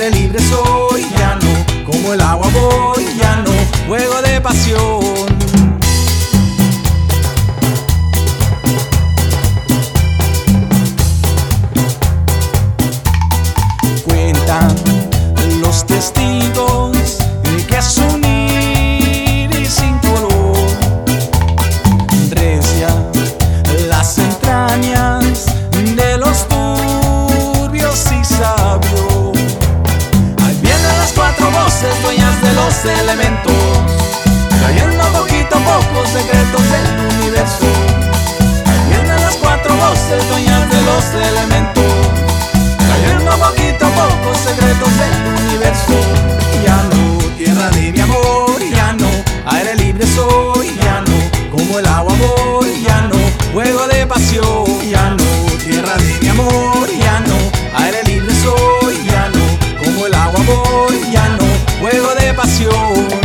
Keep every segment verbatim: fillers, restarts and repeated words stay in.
aire libre soy, ya no, como el agua voy, ya no, juego de pasión. Cuentan los testigos que es un iris sin color, recia las entrañas de los turbios y sabios. Ahí vienen las cuatro voces dueñas de los elementos, trayendo poquito a poco secretos del universo. Ahí vienen las cuatro voces dueñas de los elementos, trayendo poquito a poco secretos del universo. Ya no, tierra de mi amor, ya no, aire libre soy, ya no, como el agua voy, ya no, juego de pasión. Ya no, tierra de mi amor, ya no, aire libre soy, ya no, como el agua voy, ya no, juego de pasión.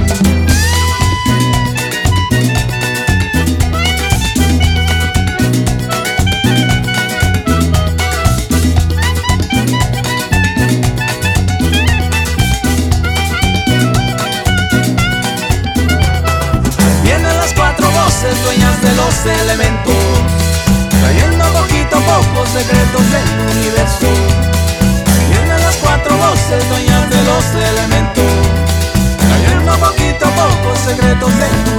Dueñas de los elementos, trayendo poquito a poco secretos del universo. Vienen las cuatro voces dueñas de los elementos, trayendo poquito a poco secretos del universo.